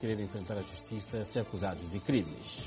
querer enfrentar a justiça se acusados de crimes.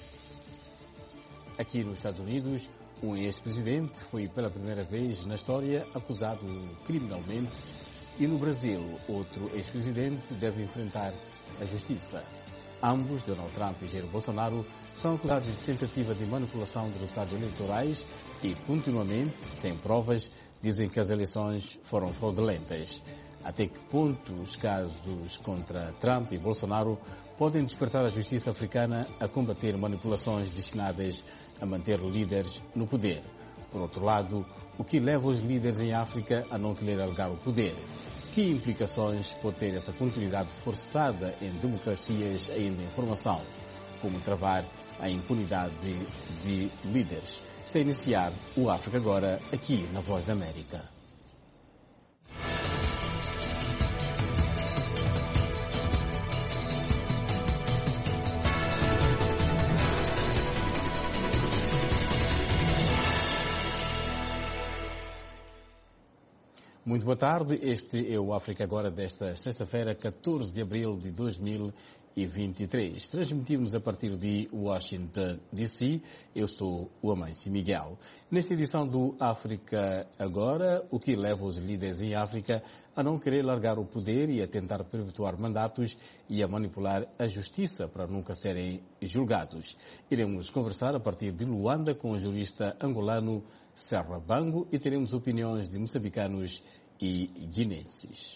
Aqui nos Estados Unidos, um ex-presidente foi pela primeira vez na história acusado criminalmente e no Brasil, outro ex-presidente deve enfrentar a justiça. Ambos, Donald Trump e Jair Bolsonaro, são acusados de tentativa de manipulação dos resultados eleitorais e, continuamente, sem provas, dizem que as eleições foram fraudulentas. Até que ponto os casos contra Trump e Bolsonaro podem despertar a justiça africana a combater manipulações destinadas a manter líderes no poder? Por outro lado, o que leva os líderes em África a não querer alargar o poder? Que implicações pode ter essa continuidade forçada em democracias ainda em formação? Como travar a impunidade de líderes? Está a iniciar o África Agora, aqui na Voz da América. Muito boa tarde, este é o África Agora desta sexta-feira, 14 de abril de 2023. Transmitimos a partir de Washington, D.C. Eu sou o Amâncio Miguel. Nesta edição do África Agora, o que leva os líderes em África a não querer largar o poder e a tentar perpetuar mandatos e a manipular a justiça para nunca serem julgados. Iremos conversar a partir de Luanda com o jurista angolano Serra Bango e teremos opiniões de moçambicanos e guinenses.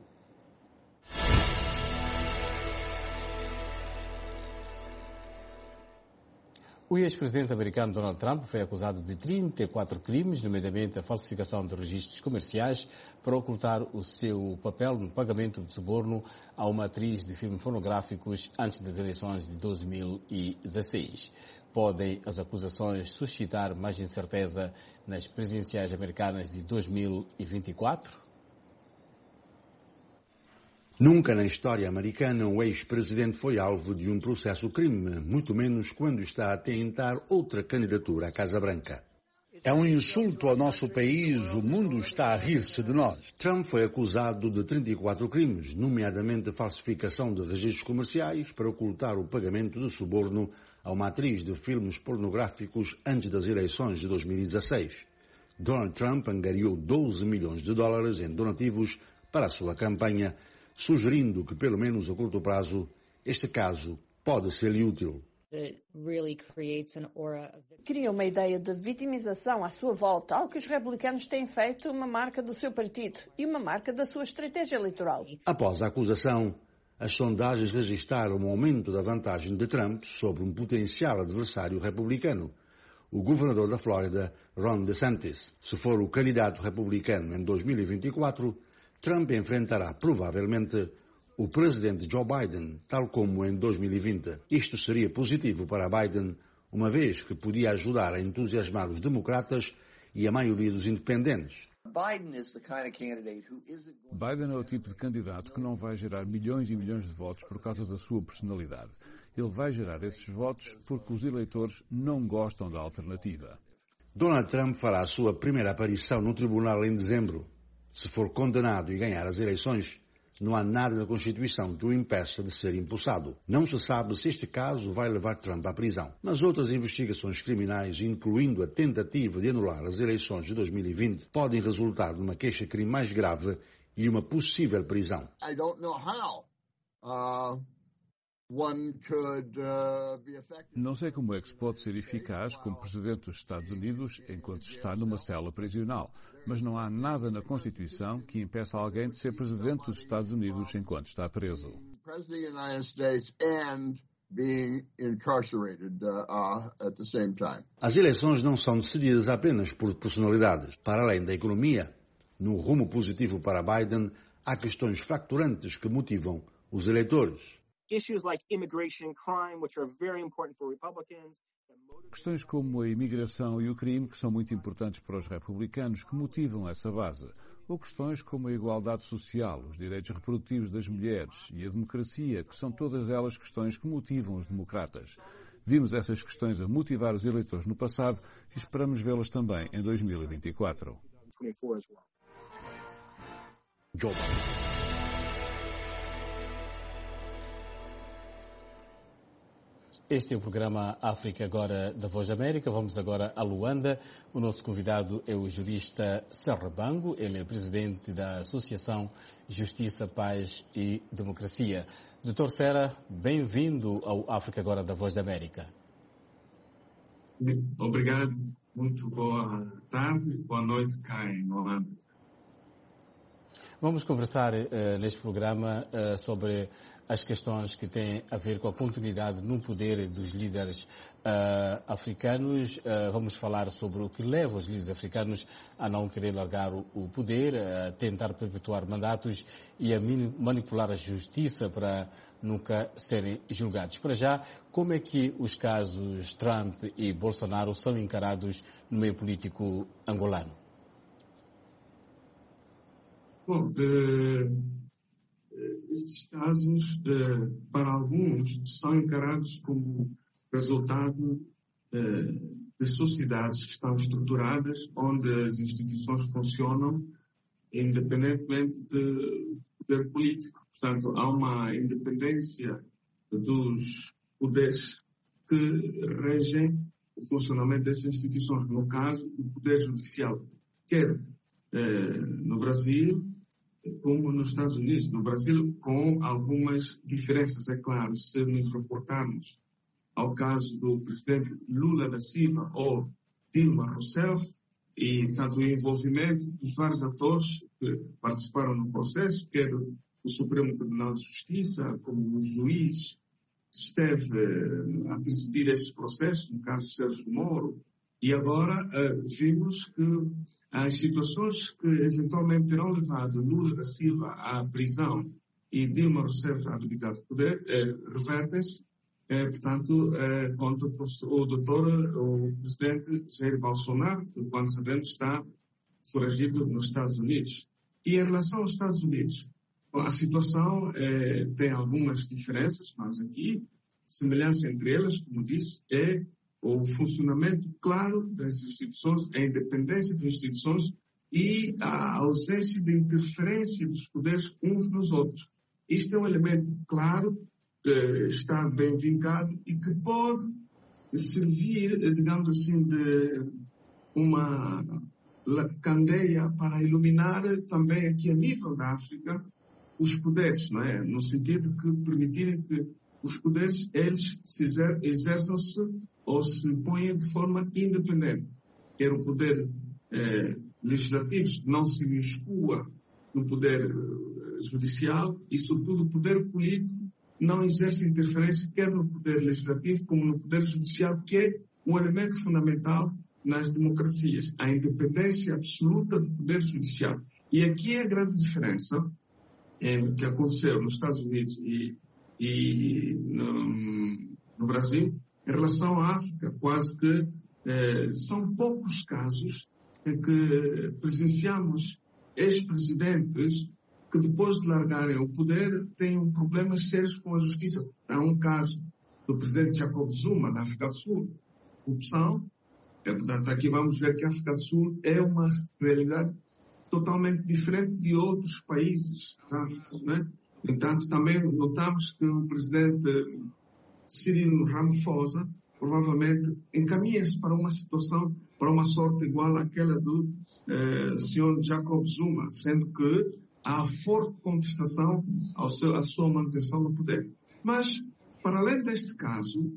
O ex-presidente americano Donald Trump foi acusado de 34 crimes, nomeadamente a falsificação de registros comerciais para ocultar o seu papel no pagamento de suborno a uma atriz de filmes pornográficos antes das eleições de 2016. Podem as acusações suscitar mais incerteza nas presidenciais americanas de 2024? Nunca na história americana o ex-presidente foi alvo de um processo-crime, muito menos quando está a tentar outra candidatura à Casa Branca. É um insulto ao nosso país, o mundo está a rir-se de nós. Trump foi acusado de 34 crimes, nomeadamente falsificação de registros comerciais para ocultar o pagamento de suborno a uma atriz de filmes pornográficos antes das eleições de 2016. Donald Trump angariou 12 milhões de dólares em donativos para a sua campanha, sugerindo que, pelo menos a curto prazo, este caso pode ser-lhe útil. Cria uma ideia de vitimização à sua volta, algo que os republicanos têm feito uma marca do seu partido e uma marca da sua estratégia eleitoral. Após a acusação, as sondagens registraram um aumento da vantagem de Trump sobre um potencial adversário republicano, o governador da Flórida, Ron DeSantis. Se for o candidato republicano em 2024, Trump enfrentará provavelmente o presidente Joe Biden, tal como em 2020. Isto seria positivo para Biden, uma vez que podia ajudar a entusiasmar os democratas e a maioria dos independentes. Biden é o tipo de candidato que não vai gerar milhões e milhões de votos por causa da sua personalidade. Ele vai gerar esses votos porque os eleitores não gostam da alternativa. Donald Trump fará a sua primeira aparição no tribunal em dezembro. Se for condenado e ganhar as eleições, não há nada na Constituição que o impeça de ser empossado. Não se sabe se este caso vai levar Trump à prisão. Mas outras investigações criminais, incluindo a tentativa de anular as eleições de 2020, podem resultar numa queixa-crime mais grave e uma possível prisão. Não sei como é que se pode ser eficaz como presidente dos Estados Unidos enquanto está numa cela prisional, mas não há nada na Constituição que impeça alguém de ser presidente dos Estados Unidos enquanto está preso. As eleições não são decididas apenas por personalidades. Para além da economia, no rumo positivo para Biden, há questões fracturantes que motivam os eleitores. Questões como a imigração e o crime, que são muito importantes para os republicanos, que motivam essa base. Ou questões como a igualdade social, os direitos reprodutivos das mulheres e a democracia, que são todas elas questões que motivam os democratas. Vimos essas questões a motivar os eleitores no passado e esperamos vê-las também em 2024. Este é o programa África Agora da Voz da América. Vamos agora a Luanda. O nosso convidado é o jurista Serra Bango. Ele é presidente da Associação Justiça, Paz e Democracia. Dr. Serra, bem-vindo ao África Agora da Voz da América. Obrigado. Muito boa tarde, boa noite cá em Luanda. Vamos conversar neste programa sobre as questões que têm a ver com a continuidade no poder dos líderes africanos. Vamos falar sobre o que leva os líderes africanos a não querer largar o poder, a tentar perpetuar mandatos e a manipular a justiça para nunca serem julgados. Para já, como é que os casos Trump e Bolsonaro são encarados no meio político angolano? Bom, estes casos, para alguns, são encarados como resultado de sociedades que estão estruturadas, onde as instituições funcionam independentemente do poder político. Portanto, há uma independência dos poderes que regem o funcionamento dessas instituições. No caso, o poder judicial, quer no Brasil, como nos Estados Unidos. No Brasil, com algumas diferenças, é claro. Se nos reportarmos ao caso do presidente Lula da Silva ou Dilma Rousseff, e tanto o envolvimento dos vários atores que participaram no processo, quer o Supremo Tribunal de Justiça, como o juiz que esteve a presidir esse processo, no caso de Sérgio Moro, e agora vimos que as situações que eventualmente terão levado Lula da Silva à prisão e Dilma Rousseff a abdicar do poder revertem-se, portanto, contra o presidente Jair Bolsonaro, que, quando sabemos, está foragido nos Estados Unidos. E em relação aos Estados Unidos, a situação tem algumas diferenças, mas aqui, semelhança entre elas, como disse, é o funcionamento claro das instituições, a independência das instituições e a ausência de interferência dos poderes uns nos outros. Isto é um elemento claro, que está bem vincado e que pode servir, digamos assim, de uma candeia para iluminar também aqui a nível da África os poderes, não é? No sentido de permitirem que os poderes, eles exerçam-se ou se põem de forma independente. Quer o poder legislativo não se miscua no poder judicial e, sobretudo, o poder político não exerce interferência quer no poder legislativo como no poder judicial, que é um elemento fundamental nas democracias, a independência absoluta do poder judicial. E aqui é a grande diferença que aconteceu nos Estados Unidos e no Brasil em relação à África. Quase que são poucos casos em que presenciamos ex-presidentes que depois de largarem o poder têm problemas sérios com a justiça. Há um caso do presidente Jacob Zuma, na África do Sul. Corrupção. Portanto, aqui vamos ver que a África do Sul é uma realidade totalmente diferente de outros países da África, né? No entanto, também notamos que o presidente Cyril Ramaphosa provavelmente encaminha-se para uma situação, para uma sorte igual àquela do senhor Jacob Zuma, sendo que há forte contestação à sua manutenção no poder. Mas, para além deste caso,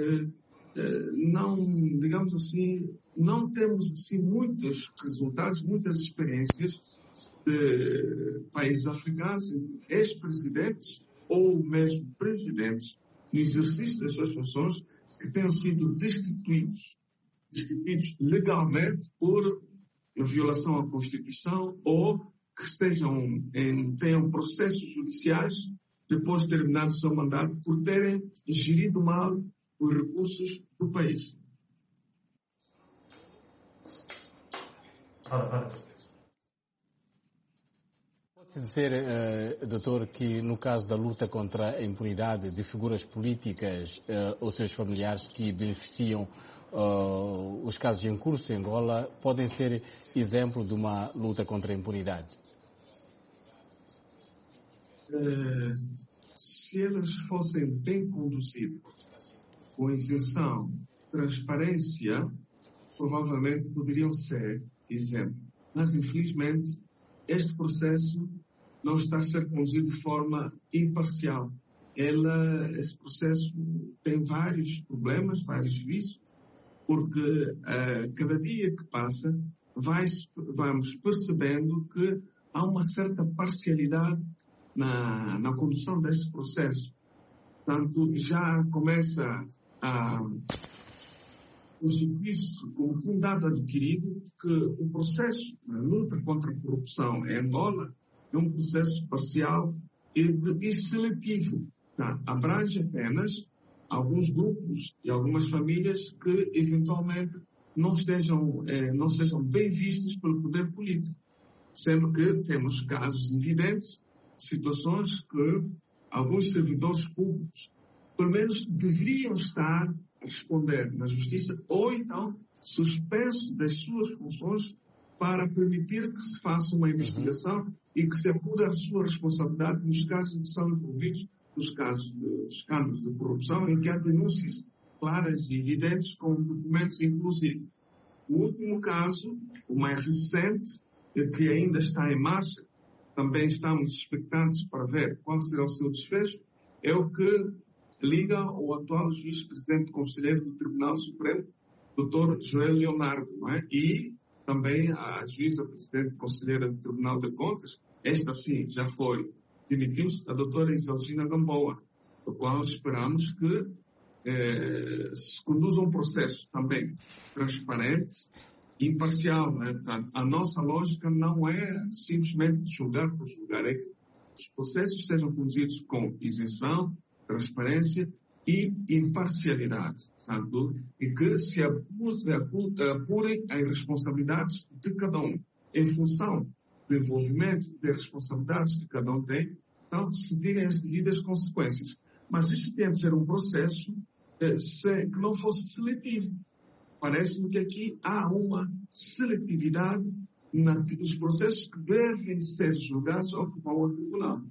não, digamos assim, não temos assim muitos resultados, muitas experiências de países africanos, ex-presidentes ou mesmo presidentes, no exercício das suas funções, que tenham sido destituídos legalmente por violação à Constituição ou que tenham processos judiciais depois de terminado o seu mandato por terem gerido mal os recursos do país. Pode-se dizer, doutor, que no caso da luta contra a impunidade de figuras políticas ou seus familiares que beneficiam os casos em curso em Angola podem ser exemplo de uma luta contra a impunidade? Se elas fossem bem conduzidas com isenção, transparência, provavelmente poderiam ser exemplo. Mas, infelizmente, este processo não está a ser conduzido de forma imparcial. Esse processo tem vários problemas, vários vícios, porque cada dia que passa, vamos percebendo que há uma certa parcialidade na condução deste processo. Portanto, já começa a constituir-se como um dado adquirido que o processo na luta contra a corrupção em Angola é um processo parcial e seletivo. Tá? Abrange apenas alguns grupos e algumas famílias que eventualmente não sejam bem vistos pelo poder político. Sendo que temos casos evidentes, situações que alguns servidores públicos, pelo menos, deveriam estar a responder na justiça ou então suspenso das suas funções para permitir que se faça uma investigação e que se apure a sua responsabilidade nos casos que são envolvidos, nos casos de escândalos de corrupção, em que há denúncias claras e evidentes com documentos inclusivos. O último caso, o mais recente, que ainda está em marcha, também estamos expectantes para ver qual será o seu desfecho, é o que liga ao atual juiz-presidente conselheiro do Tribunal Supremo, Dr. Joel Leonardo, não é? E também a juíza-presidente conselheira do Tribunal de Contas, esta sim já demitiu-se, a doutora Isalgina Gamboa, do qual esperamos que se conduza um processo também transparente e imparcial. Né? Portanto, a nossa lógica não é simplesmente julgar por julgar, é que os processos sejam conduzidos com isenção, transparência e imparcialidade. Portanto, e que se apurem as responsabilidades de cada um, em função do envolvimento das responsabilidades que cada um tem, então se tirem as devidas consequências. Mas isso tem de ser um processo que não fosse seletivo. Parece-me que aqui há uma seletividade nos processos que devem ser julgados ou que vão ao tribunal.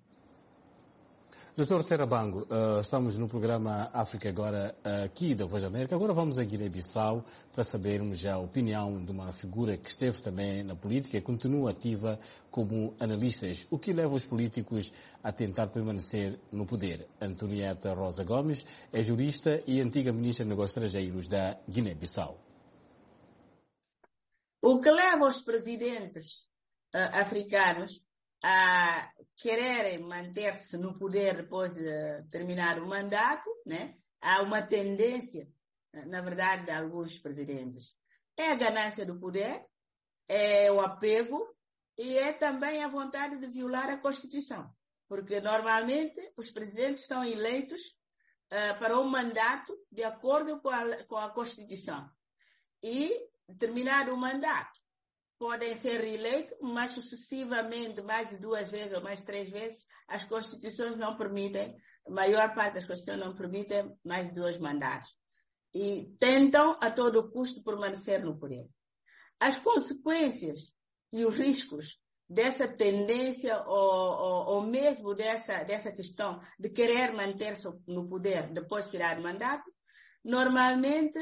Doutor Serabango, estamos no programa África Agora, aqui da Voz da América. Agora vamos a Guiné-Bissau para sabermos a opinião de uma figura que esteve também na política e continua ativa como analistas. O que leva os políticos a tentar permanecer no poder? Antonieta Rosa Gomes é jurista e antiga ministra de Negócios Estrangeiros da Guiné-Bissau. O que leva os presidentes africanos a quererem manter-se no poder depois de terminar o mandato, né? Há uma tendência, na verdade, de alguns presidentes. É a ganância do poder, é o apego e é também a vontade de violar a Constituição. Porque, normalmente, os presidentes são eleitos para um mandato de acordo com a Constituição. E, terminar o mandato, podem ser reeleitos, mas sucessivamente, mais de 2 vezes ou mais de 3 vezes, as constituições não permitem, a maior parte das constituições não permitem mais de 2 mandatos. E tentam, a todo custo, permanecer no poder. As consequências e os riscos dessa tendência ou mesmo dessa questão de querer manter-se no poder depois de tirar o mandato, normalmente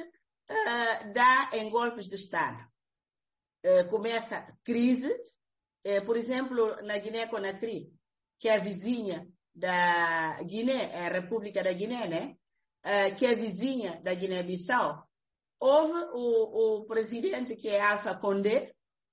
dá em golpes de Estado. Começa crise, por exemplo, na Guiné-Conakry, que é a vizinha da Guiné, é a República da Guiné, né? Que é a vizinha da Guiné-Bissau. Houve o presidente que é Alpha Condé,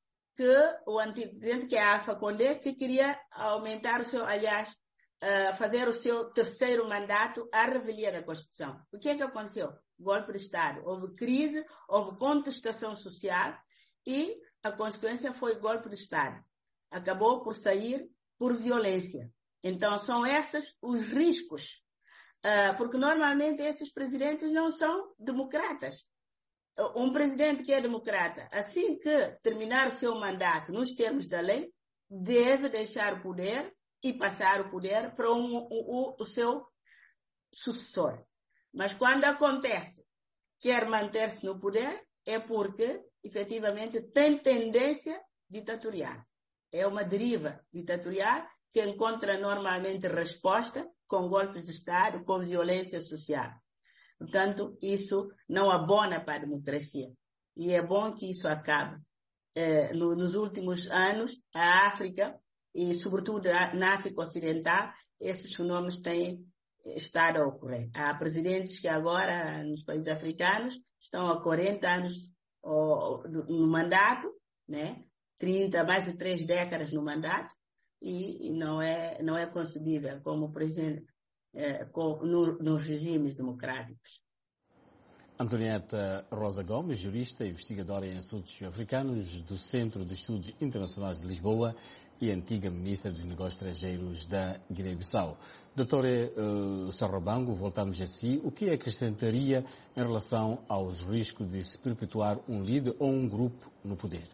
o antigo presidente que é Alpha Condé, que queria aumentar fazer o seu 3º mandato à revelia da Constituição. O que é que aconteceu? Golpe de Estado. Houve crise, houve contestação social, e a consequência foi golpe de Estado. Acabou por sair por violência. Então, são esses os riscos. Porque, normalmente, esses presidentes não são democratas. Um presidente que é democrata, assim que terminar o seu mandato nos termos da lei, deve deixar o poder e passar o poder para o seu sucessor. Mas, quando acontece, quer manter-se no poder, é porque, efetivamente, tem tendência ditatorial. É uma deriva ditatorial que encontra normalmente resposta com golpes de Estado, com violência social. Portanto, isso não abona para a democracia. E é bom que isso acabe. Nos últimos anos, a África, e sobretudo na África Ocidental, esses fenômenos têm estado a ocorrer. Há presidentes que agora, nos países africanos, estão há 40 anos no mandato, né? Mais de 3 décadas no mandato, e não é concebível como, por exemplo, nos regimes democráticos. Antonieta Rosa Gomes, jurista e investigadora em assuntos africanos do Centro de Estudos Internacionais de Lisboa e antiga ministra dos Negócios Estrangeiros da Guiné-Bissau. Doutora Sarrabango, voltamos a si. O que acrescentaria em relação aos riscos de se perpetuar um líder ou um grupo no poder?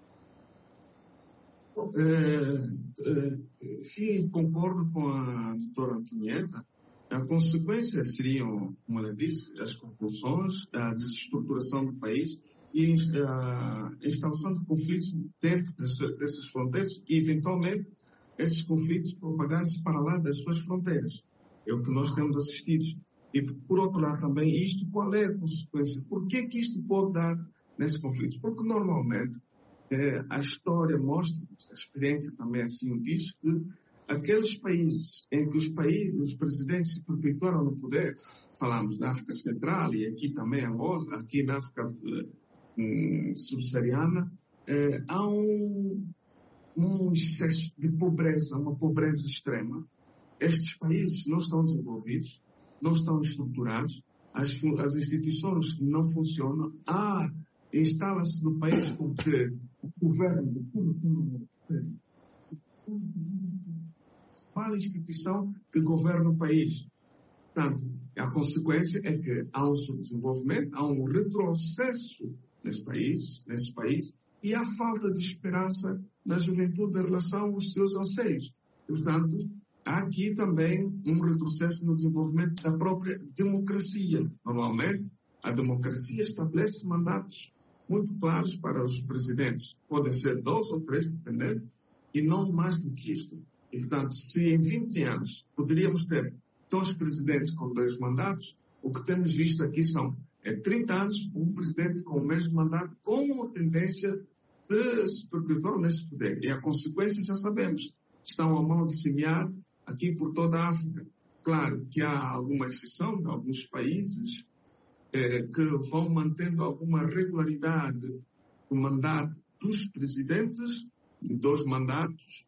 Sim, concordo com a doutora Antonieta. A consequência seriam, como ela disse, as convulsões, a desestruturação do país e a instalação de conflitos dentro dessas fronteiras e, eventualmente, esses conflitos propagarem-se para lá das suas fronteiras. É o que nós temos assistido. E, por outro lado, também, isto, qual é a consequência? Por que isto pode dar nesses conflitos? Porque, normalmente, a história mostra, a experiência também assim o diz, que aqueles países em que os presidentes se perpetuaram no poder, falamos da África Central e aqui também Angola, aqui na África subsaariana, há um excesso de pobreza, uma pobreza extrema. Estes países não estão desenvolvidos, não estão estruturados, as instituições não funcionam, instala-se no país com que o governo para a instituição que governa o país. Portanto, a consequência é que há um subdesenvolvimento, há um retrocesso nesses países e há falta de esperança na juventude em relação aos seus anseios. E, portanto, há aqui também um retrocesso no desenvolvimento da própria democracia. Normalmente, a democracia estabelece mandatos muito claros para os presidentes. Podem ser 2 ou 3, dependendo, e não mais do que isto. E, portanto, se em 20 anos poderíamos ter 2 presidentes com 2 mandatos, o que temos visto aqui são 30 anos, um presidente com o mesmo mandato, com a tendência de se perpetuar nesse poder. E a consequência já sabemos. Estão a mão de semear aqui por toda a África. Claro que há alguma exceção de alguns países que vão mantendo alguma regularidade no mandato dos presidentes, de 2 mandatos,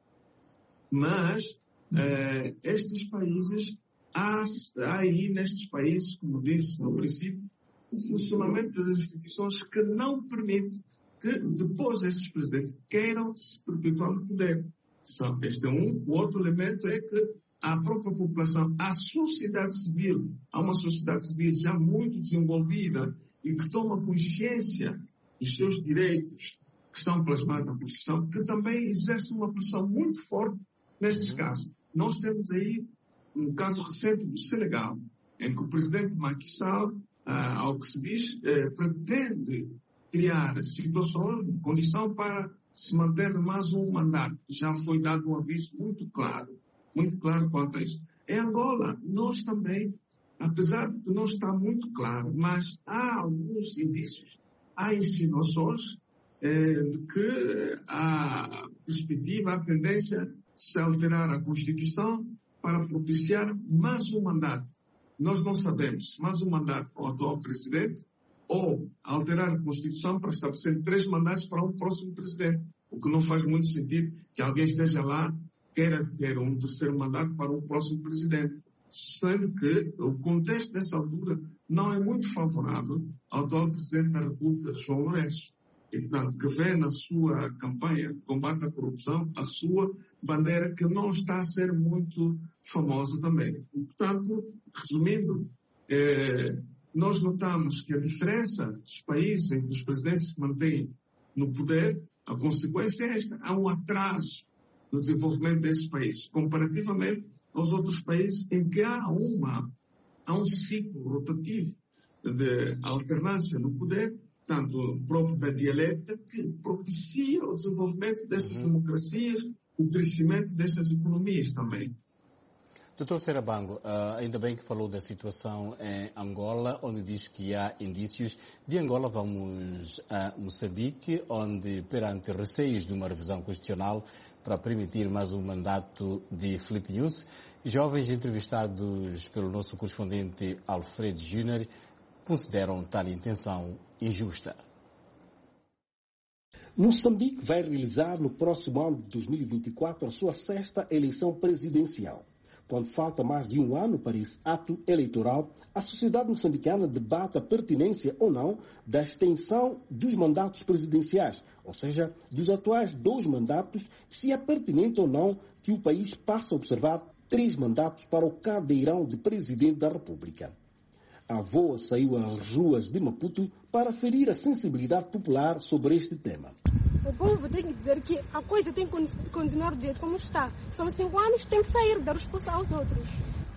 mas estes países, há aí nestes países, como disse no princípio, o funcionamento das instituições que não permite que depois estes presidentes queiram se perpetuar no poder. Este é o outro elemento é que a própria população, a sociedade civil, há uma sociedade civil já muito desenvolvida e que toma consciência dos seus direitos que estão plasmados na Constituição, que também exerce uma pressão muito forte nestes casos. Nós temos aí um caso recente do Senegal, em que o presidente Macky Sall, ao que se diz, pretende criar situações, condição para se manter mais um mandato. Já foi dado um aviso muito claro quanto a isso. Em Angola, nós também, apesar de não estar muito claro, mas há alguns indícios, há insinuações de que há perspectiva, a tendência de se alterar a Constituição para propiciar mais um mandato. Nós não sabemos se mais um mandato para o atual presidente ou alterar a Constituição para estabelecer 3 mandatos para um próximo presidente, o que não faz muito sentido que alguém esteja lá queira ter um 3º mandato para um próximo presidente, sendo que o contexto dessa altura não é muito favorável ao atual presidente da República, João Lourenço. E, portanto, que vê na sua campanha de combate à corrupção a sua bandeira que não está a ser muito famosa também. E, portanto, resumindo, nós notamos que a diferença dos países em que os presidentes se mantêm no poder, a consequência é esta. Há um atraso no desenvolvimento desses países, comparativamente aos outros países em que há um ciclo rotativo de alternância no poder, tanto próprio da dialética, que propicia o desenvolvimento dessas democracias, o crescimento dessas economias também. Dr. Serabango, ainda bem que falou da situação em Angola, onde diz que há indícios. De Angola vamos a Moçambique, onde, perante receios de uma revisão constitucional para permitir mais um mandato de Filipe Nyusi, jovens entrevistados pelo nosso correspondente Alfredo Júnior consideram tal intenção injusta. Moçambique vai realizar no próximo ano de 2024 a sua 6ª eleição presidencial. Quando falta mais de um ano para esse ato eleitoral, a sociedade moçambicana debate a pertinência ou não da extensão dos mandatos presidenciais, ou seja, dos atuais 2 mandatos, se é pertinente ou não que o país passe a observar 3 mandatos para o cadeirão de presidente da República. A VOA saiu às ruas de Maputo para ferir a sensibilidade popular sobre este tema. O povo tem que dizer que a coisa tem que continuar do jeito como está. São 5 anos, tem que sair, dar resposta aos outros.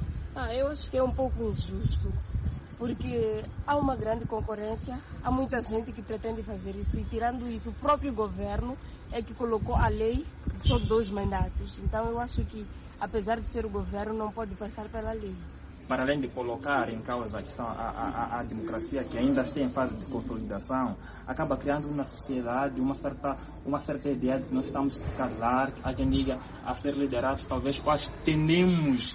Eu acho que é um pouco injusto, porque há uma grande concorrência, há muita gente que pretende fazer isso, e tirando isso, o próprio governo é que colocou a lei de só 2 mandatos. Então eu acho que, apesar de ser o governo, não pode passar pela lei. Para além de colocar em causa a questão, a democracia, que ainda está em fase de consolidação, acaba criando na sociedade uma certa ideia de que nós estamos a se calar, há quem diga a ser liderados, talvez quase tendemos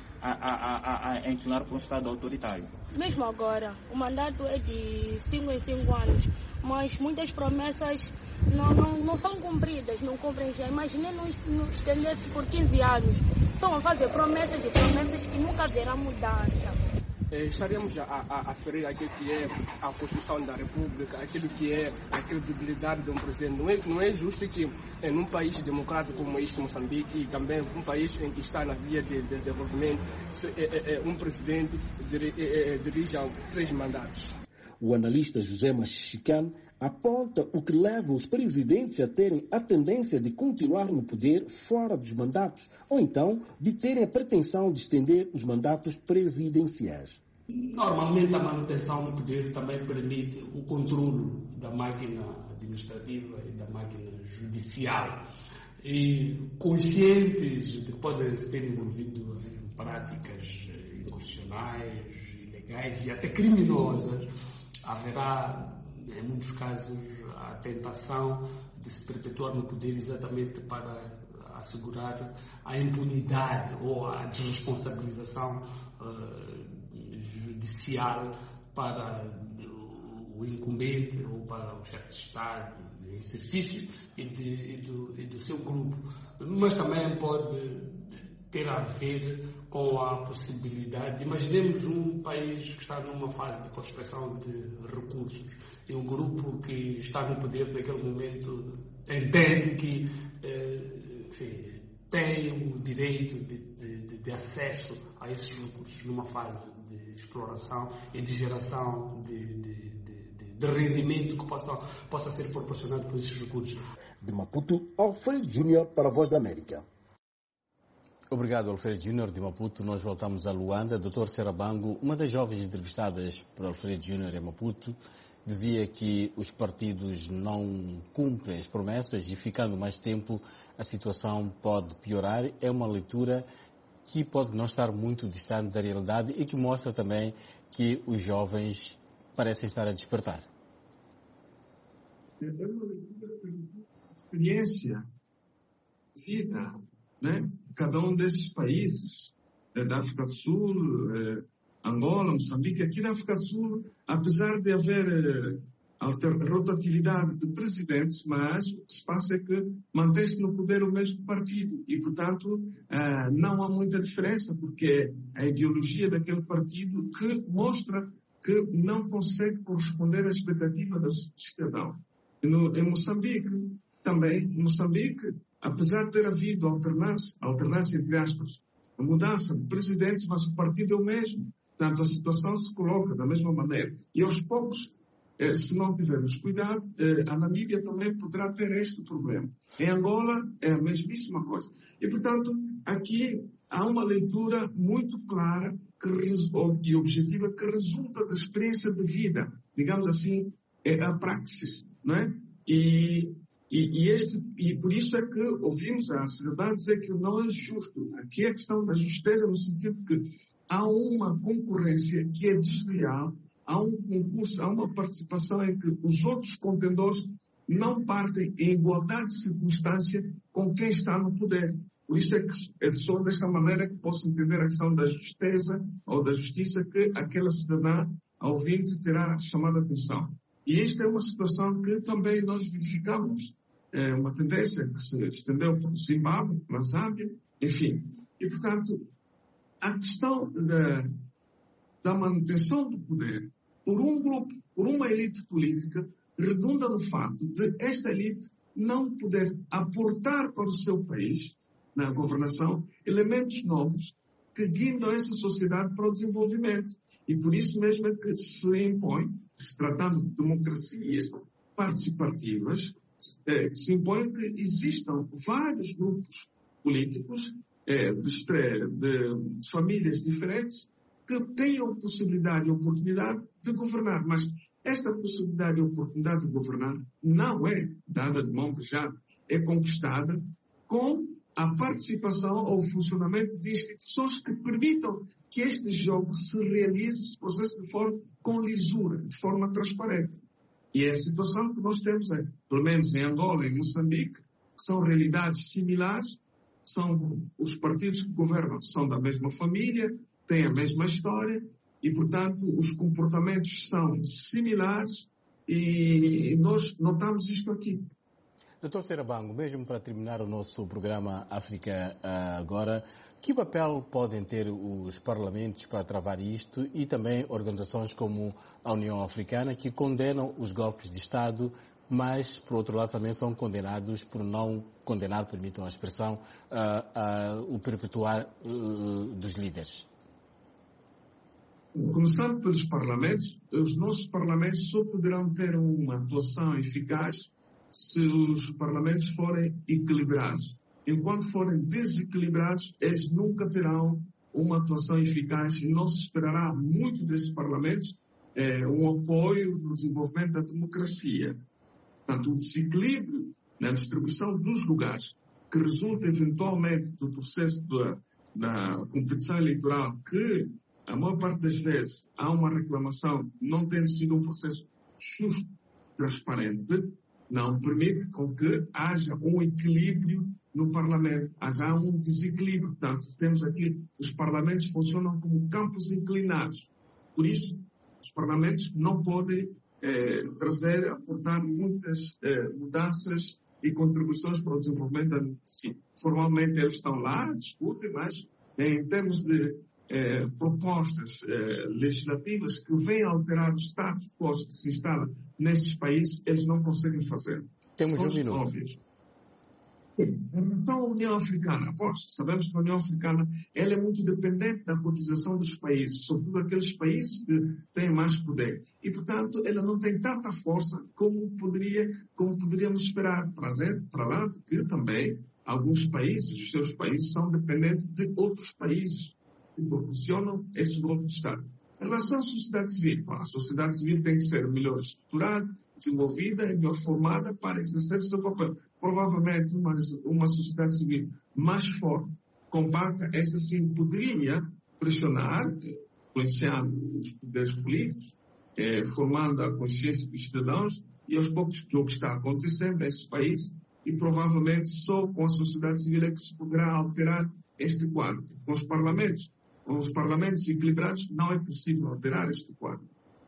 a inclinar para um Estado autoritário. Mesmo agora, o mandato é de 5 em 5 anos, mas muitas promessas não são cumpridas, não cumprem já. Imaginem não estender-se por 15 anos. Estão a fazer promessas e promessas que nunca haverá mudança. Estaremos a ferir aquilo que é a Constituição da República, aquilo que é a credibilidade de um presidente. Não é justo que, num país democrático como este, Moçambique, e também um país em que está na via de desenvolvimento, um presidente dirija 3 mandatos. O analista José Machicano aponta o que leva os presidentes a terem a tendência de continuar no poder fora dos mandatos, ou então de terem a pretensão de estender os mandatos presidenciais. Normalmente a manutenção no poder também permite o controle da máquina administrativa e da máquina judicial. E conscientes de que podem se ter envolvido em práticas inconstitucionais, ilegais e até criminosas, haverá, em muitos casos, a tentação de se perpetuar no poder exatamente para assegurar a impunidade ou a desresponsabilização judicial para o incumbente ou para o chefe de Estado em exercício e do seu grupo. Mas também pode ter a ver com a possibilidade. Imaginemos um país que está numa fase de prospecção de recursos e um grupo que está no poder naquele momento entende que tem o direito de acesso a esses recursos numa fase de exploração e de geração de rendimento que possa ser proporcionado por esses recursos. De Maputo, Alfredo Júnior para a Voz da América. Obrigado, Alfredo Júnior de Maputo. Nós voltamos a Luanda. Dr. Serabango, uma das jovens entrevistadas por Alfredo Júnior em Maputo, dizia que os partidos não cumprem as promessas e, ficando mais tempo, a situação pode piorar. É uma leitura que pode não estar muito distante da realidade e que mostra também que os jovens parecem estar a despertar. É uma leitura de experiência, vida, né? Cada um desses países, da África do Sul, Angola, Moçambique, aqui na África do Sul, apesar de haver rotatividade de presidentes, mas o que se passa é que mantém-se no poder o mesmo partido e, portanto, não há muita diferença, porque é a ideologia daquele partido que mostra que não consegue corresponder à expectativa do cidadão. Em Moçambique, também, apesar de ter havido alternância entre aspas, a mudança de presidentes, mas o partido é o mesmo. Portanto, a situação se coloca da mesma maneira. E aos poucos, se não tivermos cuidado, a Namíbia também poderá ter este problema. Em Angola é a mesmíssima coisa. E, portanto, aqui há uma leitura muito clara e objetiva que resulta da experiência de vida, digamos assim, a praxis, não é? E E por isso é que ouvimos a cidadã dizer que não é justo. Aqui é a questão da justeza no sentido que há uma concorrência que é desleal, há um concurso, há uma participação em que os outros contendores não partem em igualdade de circunstância com quem está no poder. Por isso é que é só desta maneira que posso entender a questão da justeza ou da justiça que aquela cidadã, ao ouvinte, terá chamado a atenção. E esta é uma situação que também nós verificamos. É uma tendência que se estendeu para o Zimbábue, para a Zâmbia, enfim. E, portanto, a questão da manutenção do poder por um grupo, por uma elite política, redunda no fato de esta elite não poder aportar para o seu país, na governação, elementos novos que guindam essa sociedade para o desenvolvimento. E por isso mesmo é que se impõe, se tratando de democracias participativas, se impõe que existam vários grupos políticos de famílias diferentes que tenham possibilidade e oportunidade de governar. Mas esta possibilidade e oportunidade de governar não é dada de mão beijada, é conquistada com a participação ou o funcionamento de instituições que permitam que este jogo se realize, se processe de forma com lisura, de forma transparente. E é a situação que nós temos, pelo menos em Angola e em Moçambique, que são realidades similares, são os partidos que governam são da mesma família, têm a mesma história e, portanto, os comportamentos são similares e nós notamos isto aqui. Dr. Serabango, mesmo para terminar o nosso programa África Agora, que papel podem ter os parlamentos para travar isto e também organizações como a União Africana que condenam os golpes de Estado, mas, por outro lado, também são condenados por não condenar, permitam a expressão, o perpetuar dos líderes? Começando pelos parlamentos, os nossos parlamentos só poderão ter uma atuação eficaz se os parlamentos forem equilibrados. Enquanto forem desequilibrados, eles nunca terão uma atuação eficaz e não se esperará muito desses parlamentos um apoio no desenvolvimento da democracia. Portanto, o desequilíbrio na distribuição dos lugares, que resulta eventualmente do processo da competição eleitoral, que a maior parte das vezes há uma reclamação, não tendo sido um processo justo, transparente, não permite com que haja um equilíbrio no Parlamento. Há um desequilíbrio. Portanto, temos aqui, os Parlamentos funcionam como campos inclinados. Por isso, os Parlamentos não podem aportar muitas mudanças e contribuições para o desenvolvimento da democracia. Formalmente eles estão lá, discutem, mas em termos de propostas legislativas que venham alterar o status quo que se instala nestes países, eles não conseguem fazer. Temos um minuto. Óbvios. Então, a União Africana, sabemos que a União Africana ela é muito dependente da cotização dos países, sobretudo aqueles países que têm mais poder. E, portanto, ela não tem tanta força como poderíamos esperar. Para lá que também alguns países, os seus países, são dependentes de outros países que proporcionam esse golpe de Estado. Em relação à sociedade civil, a sociedade civil tem que ser melhor estruturada, desenvolvida e melhor formada para exercer o seu papel. Provavelmente uma sociedade civil mais forte, compacta, essa sim poderia pressionar, influenciando os poderes políticos, formando a consciência dos cidadãos e aos poucos que o que está acontecendo nesse país e provavelmente só com a sociedade civil é que se poderá alterar este quadro. Com os parlamentos equilibrados não é possível alterar este quadro.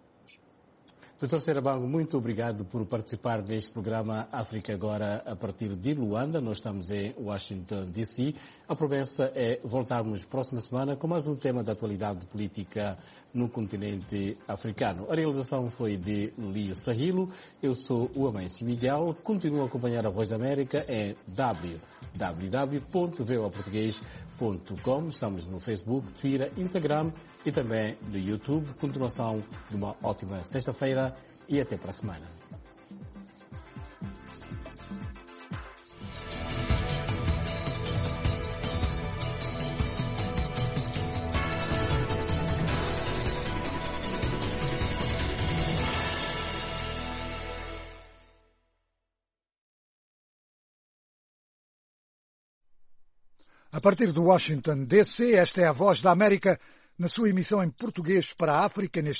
Dr. Serabango, muito obrigado por participar deste programa África Agora a partir de Luanda. Nós estamos em Washington, D.C. A promessa é voltarmos próxima semana com mais um tema da atualidade política no continente africano. A realização foi de Lio Sahilo. Eu sou o Amancio Miguel. Continuo a acompanhar a Voz da América em www.voaportugues.com. Estamos no Facebook, Twitter, Instagram e também no YouTube. Continuação de uma ótima sexta-feira e até para a semana. A partir de Washington, D.C., esta é a Voz da América, na sua emissão em português para a África, neste